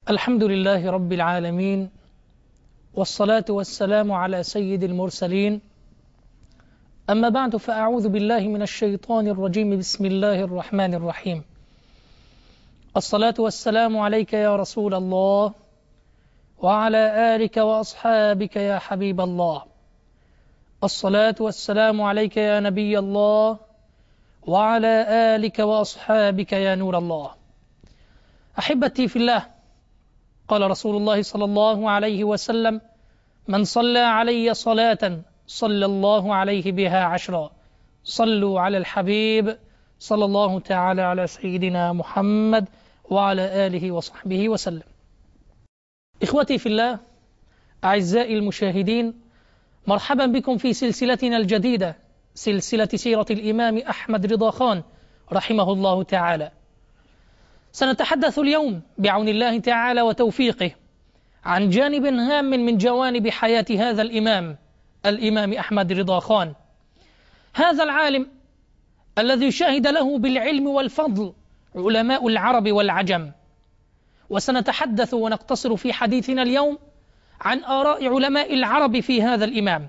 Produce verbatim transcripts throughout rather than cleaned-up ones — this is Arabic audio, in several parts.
الحمد لله رب العالمين، والصلاة والسلام على سيد المرسلين. أما بعد، فأعوذ بالله من الشيطان الرجيم. بسم الله الرحمن الرحيم. الصلاة والسلام عليك يا رسول الله، وعلى آلك وأصحابك يا حبيب الله. الصلاة والسلام عليك يا نبي الله، وعلى آلك وأصحابك يا نور الله. أحبتي في الله، قال رسول الله صلى الله عليه وسلم: من صلى علي صلاة صلى الله عليه بها عشرا. صلوا على الحبيب صلى الله تعالى على سيدنا محمد وعلى آله وصحبه وسلم. إخوتي في الله، أعزائي المشاهدين، مرحبا بكم في سلسلتنا الجديدة، سلسلة سيرة الإمام أحمد رضا خان رحمه الله تعالى. سنتحدث اليوم بعون الله تعالى وتوفيقه عن جانب هام من جوانب حياة هذا الإمام، الإمام أحمد رضا خان، هذا العالم الذي شهد له بالعلم والفضل علماء العرب والعجم. وسنتحدث ونقتصر في حديثنا اليوم عن آراء علماء العرب في هذا الإمام.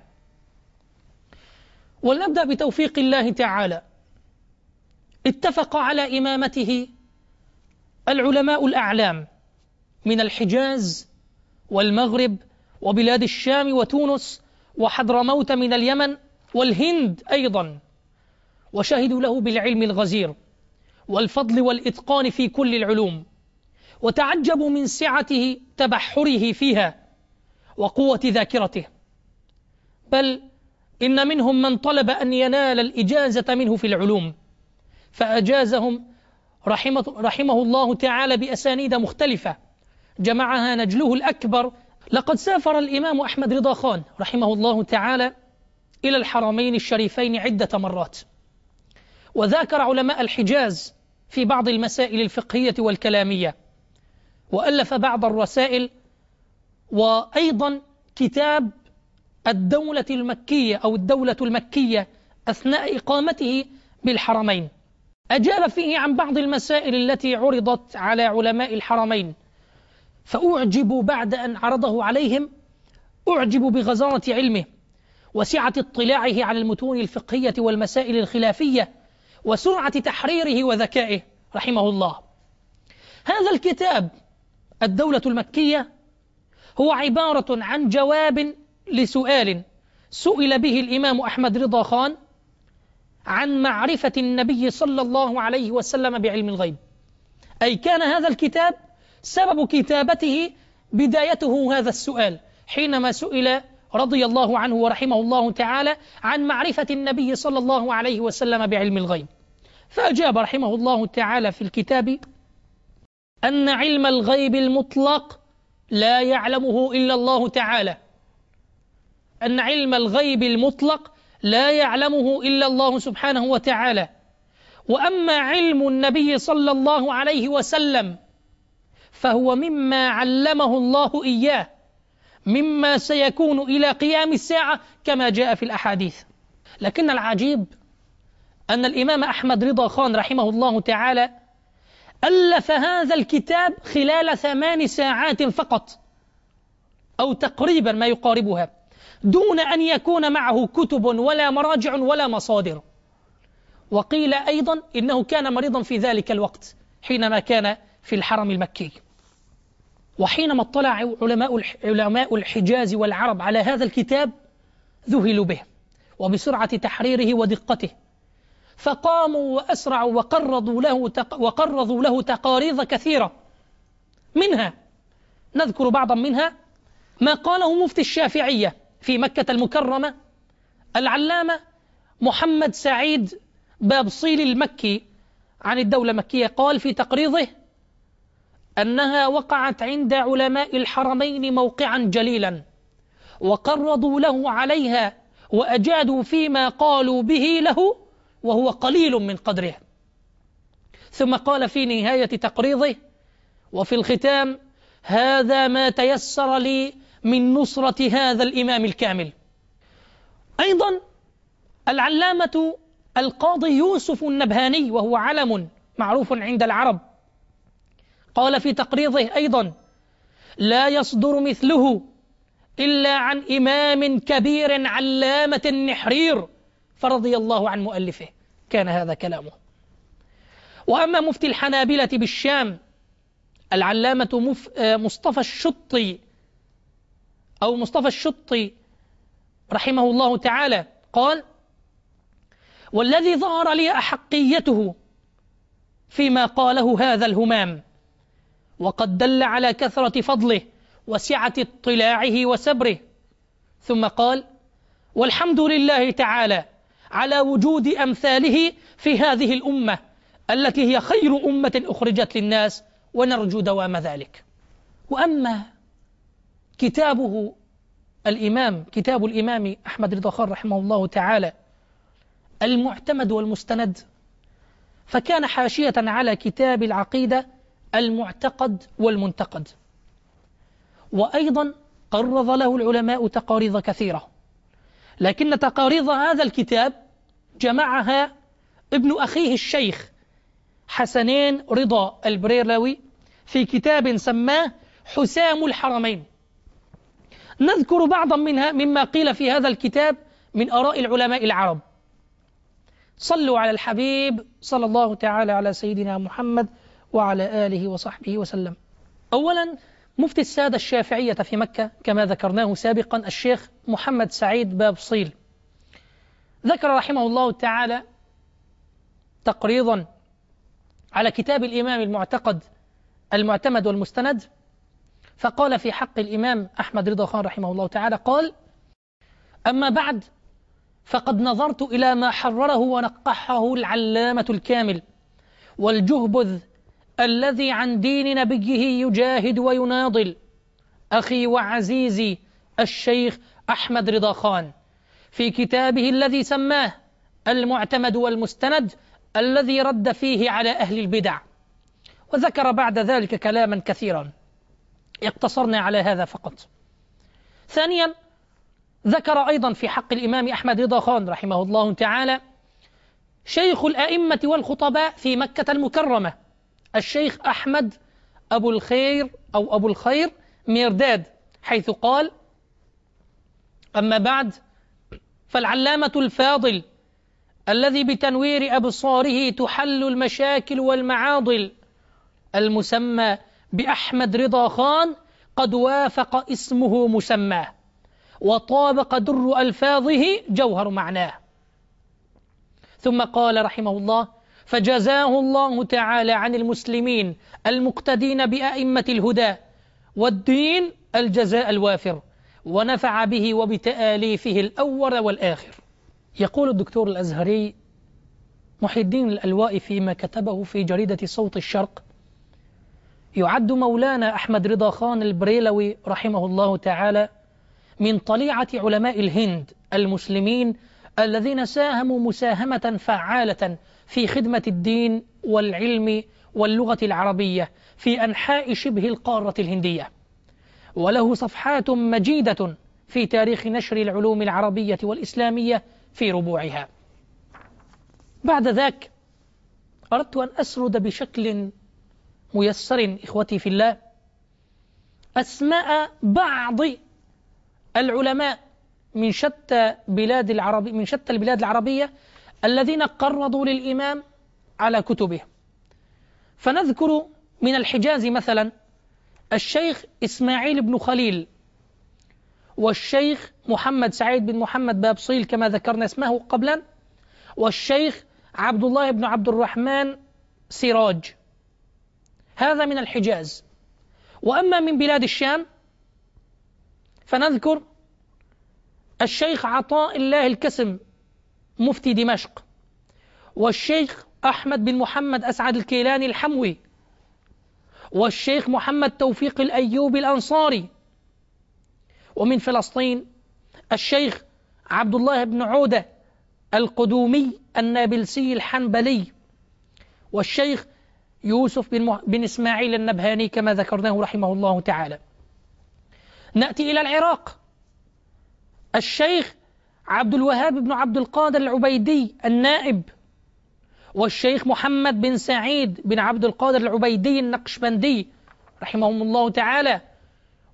ولنبدأ بتوفيق الله تعالى. اتفق على إمامته العلماء الأعلام من الحجاز والمغرب وبلاد الشام وتونس وحضرموت من اليمن والهند أيضا، وشهدوا له بالعلم الغزير والفضل والإتقان في كل العلوم، وتعجبوا من سعته تبحره فيها وقوة ذاكرته. بل إن منهم من طلب أن ينال الإجازة منه في العلوم، فأجازهم رحمه, رحمه الله تعالى بأسانيد مختلفة جمعها نجله الأكبر. لقد سافر الإمام أحمد رضا خان رحمه الله تعالى إلى الحرمين الشريفين عدة مرات، وذاكر علماء الحجاز في بعض المسائل الفقهية والكلامية، وألف بعض الرسائل، وأيضا كتاب الدولة المكية أو الدولة المكية أثناء إقامته بالحرمين. أجاب فيه عن بعض المسائل التي عرضت على علماء الحرمين، فأعجبوا بعد أن عرضه عليهم، أعجبوا بغزارة علمه وسعة اطلاعه على المتون الفقهية والمسائل الخلافية وسرعة تحريره وذكائه رحمه الله. هذا الكتاب الدولة المكية هو عبارة عن جواب لسؤال سئل به الإمام أحمد رضا خان عن معرفة النبي صلى الله عليه وسلم بعلم الغيب. أي كان هذا الكتاب سبب كتابته بدايته هذا السؤال، حينما سئل رضي الله عنه ورحمه الله تعالى عن معرفة النبي صلى الله عليه وسلم بعلم الغيب، فأجاب رحمه الله تعالى في الكتاب أن علم الغيب المطلق لا يعلمه إلا الله تعالى، أن علم الغيب المطلق لا يعلمه إلا الله سبحانه وتعالى. وأما علم النبي صلى الله عليه وسلم فهو مما علمه الله إياه، مما سيكون إلى قيام الساعة كما جاء في الأحاديث. لكن العجيب أن الإمام أحمد رضا خان رحمه الله تعالى ألف هذا الكتاب خلال ثمان ساعات فقط، أو تقريبا ما يقاربها، دون أن يكون معه كتب ولا مراجع ولا مصادر. وقيل أيضا إنه كان مريضا في ذلك الوقت حينما كان في الحرم المكي. وحينما اطلع علماء علماء الحجاز والعرب على هذا الكتاب ذهلوا به وبسرعة تحريره ودقته، فقاموا وأسرعوا وقرضوا له وقرضوا له تقاريض كثيرة. منها نذكر بعضا منها ما قاله مفتي الشافعية في مكة المكرمة العلامة محمد سعيد بابصيل المكي عن الدولة المكية. قال في تقريضه أنها وقعت عند علماء الحرمين موقعا جليلا، وقرضوا له عليها وأجادوا فيما قالوا به له وهو قليل من قدره. ثم قال في نهاية تقريضه: وفي الختام هذا ما تيسر لي من نصرة هذا الإمام الكامل. أيضا العلامة القاضي يوسف النبهاني، وهو علم معروف عند العرب، قال في تقريضه أيضا لا يصدر مثله إلا عن إمام كبير علامة نحرير، فرضي الله عن مؤلفه. كان هذا كلامه. وأما مفتي الحنابلة بالشام العلامة مف... مصطفى الشطي أو مصطفى الشطي رحمه الله تعالى قال: والذي ظهر لي أحقيته فيما قاله هذا الهمام، وقد دل على كثرة فضله وسعة اطلاعه وسبره. ثم قال: والحمد لله تعالى على وجود أمثاله في هذه الأمة التي هي خير أمة أخرجت للناس، ونرجو دوام ذلك. وأما كتابه الإمام كتاب الإمام أحمد رضا خان رحمه الله تعالى المعتمد والمستند، فكان حاشية على كتاب العقيدة المعتقد والمنتقد. وأيضا قرض له العلماء تقاريض كثيرة، لكن تقاريض هذا الكتاب جمعها ابن أخيه الشيخ حسنين رضا البريلوي في كتاب سماه حسام الحرمين. نذكر بعضا منها مما قيل في هذا الكتاب من آراء العلماء العرب. صلوا على الحبيب صلى الله تعالى على سيدنا محمد وعلى آله وصحبه وسلم. أولا، مفتي السادة الشافعية في مكة كما ذكرناه سابقا الشيخ محمد سعيد بابصيل ذكر رحمه الله تعالى تقريضا على كتاب الإمام المعتقد المعتمد والمستند، فقال في حق الإمام أحمد رضا خان رحمه الله تعالى قال: أما بعد، فقد نظرت إلى ما حرره ونقحه العلامة الكامل والجهبذ الذي عن دين نبيه يجاهد ويناضل أخي وعزيزي الشيخ أحمد رضا خان في كتابه الذي سماه المعتمد والمستند، الذي رد فيه على أهل البدع. وذكر بعد ذلك كلاما كثيرا، اقتصرنا على هذا فقط. ثانيا، ذكر أيضا في حق الإمام أحمد رضا خان رحمه الله تعالى شيخ الأئمة والخطباء في مكة المكرمة الشيخ أحمد أبو الخير أو أبو الخير ميرداد، حيث قال: أما بعد، فالعلامة الفاضل الذي بتنوير أبصاره تحل المشاكل والمعاضل المسمى بأحمد رضا خان قد وافق اسمه مسماه، وطابق در ألفاظه جوهر معناه. ثم قال رحمه الله: فجزاه الله تعالى عن المسلمين المقتدين بأئمة الهدى والدين الجزاء الوافر، ونفع به وبتآليفه الأول والآخر. يقول الدكتور الأزهري محي الدين الألوائي فيما كتبه في جريدة صوت الشرق: يعد مولانا أحمد رضا خان البريلوي رحمه الله تعالى من طليعة علماء الهند المسلمين الذين ساهموا مساهمة فعالة في خدمة الدين والعلم واللغة العربية في أنحاء شبه القارة الهندية، وله صفحات مجيدة في تاريخ نشر العلوم العربية والإسلامية في ربوعها. بعد ذاك أردت أن أسرد بشكل ميسر إخوتي في الله أسماء بعض العلماء من شتى بلاد العرب من شتى البلاد العربية الذين قرضوا للإمام على كتبه. فنذكر من الحجاز مثلا الشيخ إسماعيل بن خليل، والشيخ محمد سعيد بن محمد بابصيل كما ذكرنا اسمه قبلا، والشيخ عبد الله بن عبد الرحمن سراج. هذا من الحجاز. وأما من بلاد الشام فنذكر الشيخ عطاء الله الكسم مفتي دمشق، والشيخ أحمد بن محمد أسعد الكيلاني الحموي، والشيخ محمد توفيق الأيوبي الأنصاري. ومن فلسطين الشيخ عبد الله بن عودة القدومي النابلسي الحنبلي، والشيخ يوسف بن, مح... بن إسماعيل النبهاني كما ذكرناه رحمه الله تعالى. نأتي إلى العراق، الشيخ عبد الوهاب بن عبد القادر العبيدي النائب، والشيخ محمد بن سعيد بن عبد القادر العبيدي النقشبندي رحمهم الله تعالى،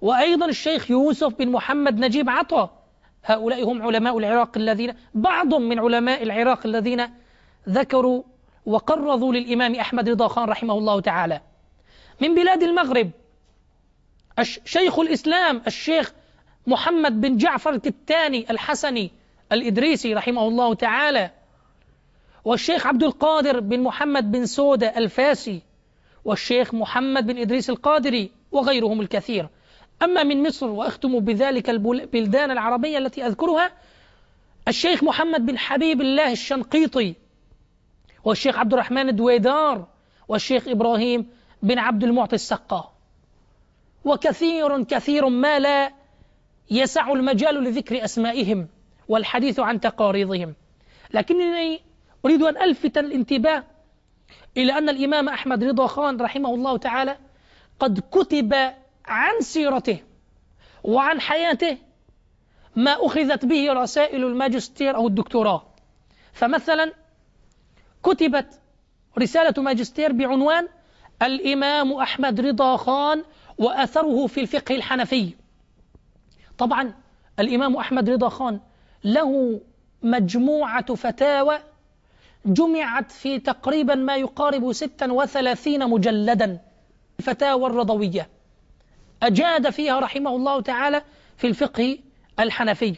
وأيضا الشيخ يوسف بن محمد نجيب عطا. هؤلاء هم علماء العراق الذين بعض من علماء العراق الذين ذكروا وقرضوا للإمام أحمد رضا خان رحمه الله تعالى. من بلاد المغرب شيخ الإسلام الشيخ محمد بن جعفر الكتاني الحسني الإدريسي رحمه الله تعالى، والشيخ عبد القادر بن محمد بن سودة الفاسي، والشيخ محمد بن إدريس القادري، وغيرهم الكثير. أما من مصر، وأختم بذلك البلدان العربية التي أذكرها، الشيخ محمد بن حبيب الله الشنقيطي، والشيخ عبد الرحمن الدويدار، والشيخ إبراهيم بن عبد المعطي السقا، وكثير كثير ما لا يسع المجال لذكر أسمائهم والحديث عن تقاريضهم. لكنني أريد أن ألفت الانتباه إلى أن الإمام أحمد رضا خان رحمه الله تعالى قد كتب عن سيرته وعن حياته ما أخذت به رسائل الماجستير أو الدكتوراه. فمثلا كتبت رسالة ماجستير بعنوان الإمام أحمد رضا خان وأثره في الفقه الحنفي. طبعا الإمام أحمد رضا خان له مجموعة فتاوى جمعت في تقريبا ما يقارب ستة وثلاثين مجلدا، الفتاوى الرضوية أجاد فيها رحمه الله تعالى في الفقه الحنفي.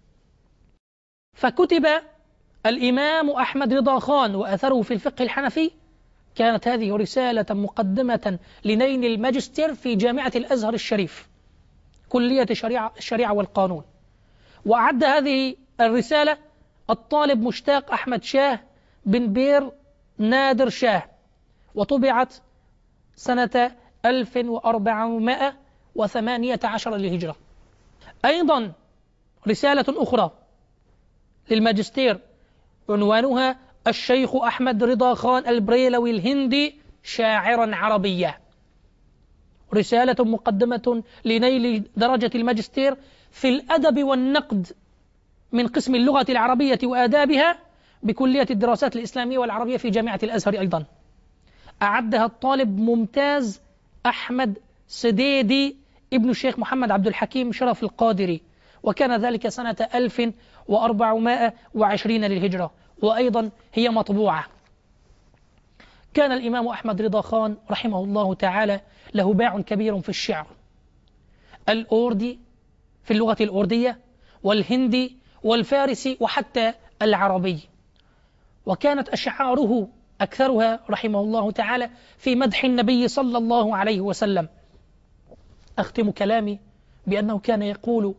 فكتب الإمام أحمد رضا خان وأثره في الفقه الحنفي، كانت هذه رسالة مقدمة لنيل الماجستير في جامعة الأزهر الشريف كلية الشريعة, الشريعة والقانون. وأعد هذه الرسالة الطالب مشتاق أحمد شاه بن بير نادر شاه، وطبعت سنة ألف وأربعمائة وثمانية عشر للهجرة. أيضا رسالة أخرى للماجستير عنوانها الشيخ أحمد رضا خان البريلوي الهندي شاعرا عربيا، رسالة مقدمة لنيل درجة الماجستير في الأدب والنقد من قسم اللغة العربية وآدابها بكلية الدراسات الإسلامية والعربية في جامعة الأزهر. أيضا أعدها الطالب ممتاز أحمد سديدي ابن الشيخ محمد عبد الحكيم شرف القادري، وكان ذلك سنة ألف وأربعمائة وعشرين للهجرة، وأيضا هي مطبوعة. كان الإمام أحمد رضا خان رحمه الله تعالى له باع كبير في الشعر الأوردي في اللغة الأوردية والهندي والفارسي وحتى العربي، وكانت أشعاره أكثرها رحمه الله تعالى في مدح النبي صلى الله عليه وسلم. أختم كلامي بأنه كان يقول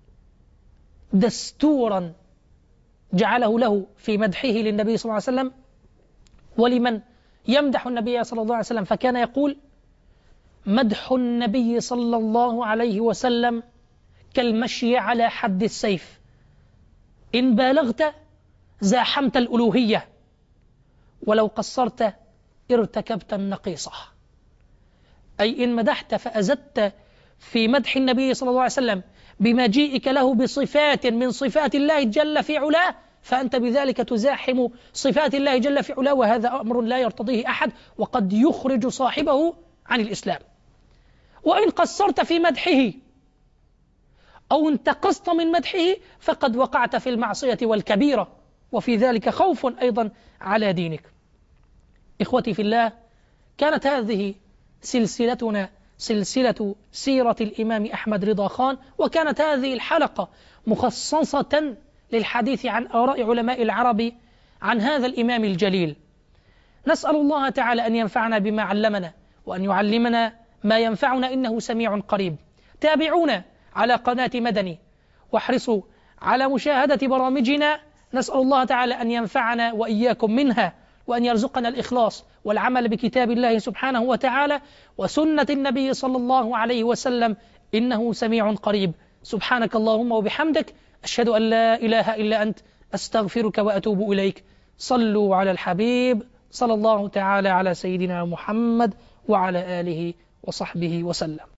دستورا جعله له في مدحه للنبي صلى الله عليه وسلم ولمن يمدح النبي صلى الله عليه وسلم، فكان يقول مدح النبي صلى الله عليه وسلم كالمشي على حد السيف، إن بالغت زاحمت الألوهية، ولو قصرت ارتكبت النقيصة. أي إن مدحت فأزدت في مدح النبي صلى الله عليه وسلم بمجيئك له بصفات من صفات الله جل في علاه، فأنت بذلك تزاحم صفات الله جل في علاه، وهذا أمر لا يرتضيه أحد وقد يخرج صاحبه عن الإسلام. وإن قصرت في مدحه أو انتقصت من مدحه فقد وقعت في المعصية والكبيرة، وفي ذلك خوف أيضا على دينك. إخوتي في الله، كانت هذه سلسلتنا سلسلة سيرة الإمام أحمد رضا خان، وكانت هذه الحلقة مخصصة للحديث عن آراء علماء العرب عن هذا الإمام الجليل. نسأل الله تعالى أن ينفعنا بما علمنا وأن يعلمنا ما ينفعنا إنه سميع قريب. تابعونا على قناة مدني واحرصوا على مشاهدة برامجنا. نسأل الله تعالى أن ينفعنا وإياكم منها، وأن يرزقنا الإخلاص والعمل بكتاب الله سبحانه وتعالى وسنة النبي صلى الله عليه وسلم، إنه سميع قريب. سبحانك اللهم وبحمدك، أشهد أن لا إله إلا أنت، أستغفرك وأتوب إليك. صلوا على الحبيب صلى الله تعالى على سيدنا محمد وعلى آله وصحبه وسلم.